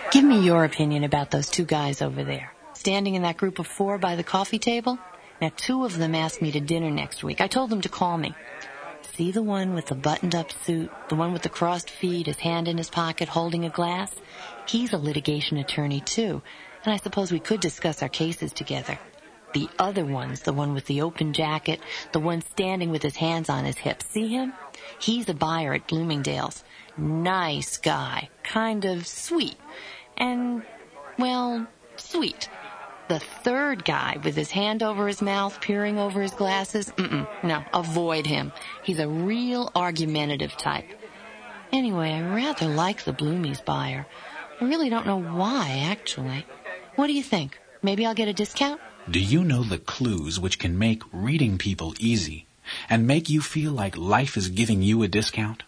Give me your opinion about those two guys over there, standing in that group of 4 by the coffee table. Now, 2 of them asked me to dinner next week. I told them to call me. See the one with the buttoned-up suit, the one with the crossed feet, his hand in his pocket, holding a glass? He's a litigation attorney, too, and I suppose we could discuss our cases together. The other one's the one with the open jacket, the one standing with his hands on his hips. See him? He's a buyer at Bloomingdale's. Nice guy. Kind of sweet. And, well, sweet. The third guy with his hand over his mouth, peering over his glasses, no, avoid him. He's a real argumentative type. Anyway, I rather like the Bloomies buyer. I really don't know why, actually. What do you think? Maybe I'll get a discount? Do you know the clues which can make reading people easy and make you feel like life is giving you a discount?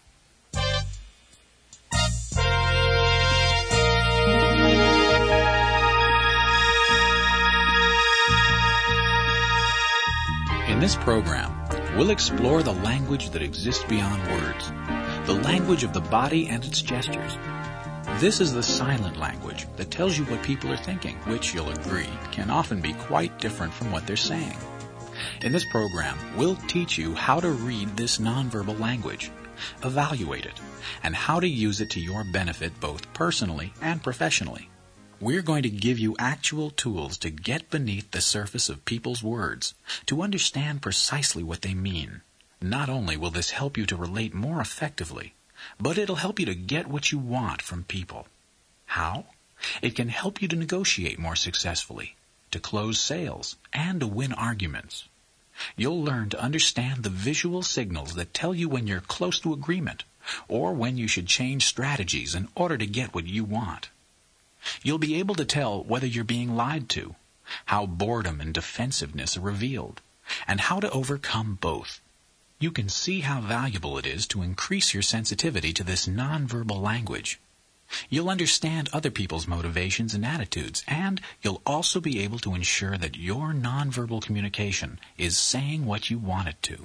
In this program, we'll explore the language that exists beyond words, the language of the body and its gestures. This is the silent language that tells you what people are thinking, which, you'll agree, can often be quite different from what they're saying. In this program, we'll teach you how to read this nonverbal language, evaluate it, and how to use it to your benefit both personally and professionally. We're going to give you actual tools to get beneath the surface of people's words, to understand precisely what they mean. Not only will this help you to relate more effectively, but it'll help you to get what you want from people. How? It can help you to negotiate more successfully, to close sales, and to win arguments. You'll learn to understand the visual signals that tell you when you're close to agreement, or when you should change strategies in order to get what you want. You'll be able to tell whether you're being lied to, how boredom and defensiveness are revealed, and how to overcome both. You can see how valuable it is to increase your sensitivity to this nonverbal language. You'll understand other people's motivations and attitudes, and you'll also be able to ensure that your nonverbal communication is saying what you want it to.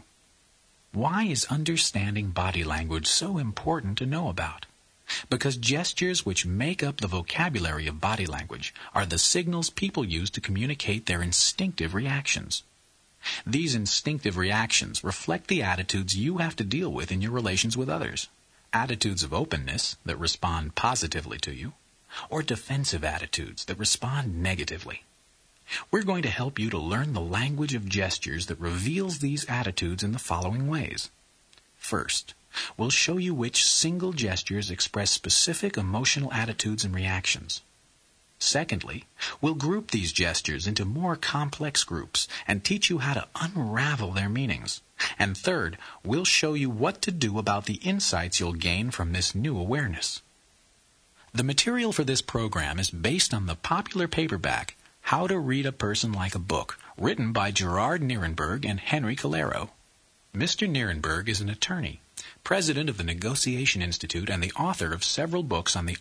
Why is understanding body language so important to know about? Because gestures which make up the vocabulary of body language are the signals people use to communicate their instinctive reactions. These instinctive reactions reflect the attitudes you have to deal with in your relations with others. Attitudes of openness that respond positively to you, or defensive attitudes that respond negatively. We're going to help you to learn the language of gestures that reveals these attitudes in the following ways. First, we'll show you which single gestures express specific emotional attitudes and reactions. Secondly, we'll group these gestures into more complex groups and teach you how to unravel their meanings. And third, we'll show you what to do about the insights you'll gain from this new awareness. The material for this program is based on the popular paperback, How to Read a Person Like a Book, written by Gerard Nierenberg and Henry Calero. Mr. Nierenberg is an attorney, president of the Negotiation Institute, and the author of several books on the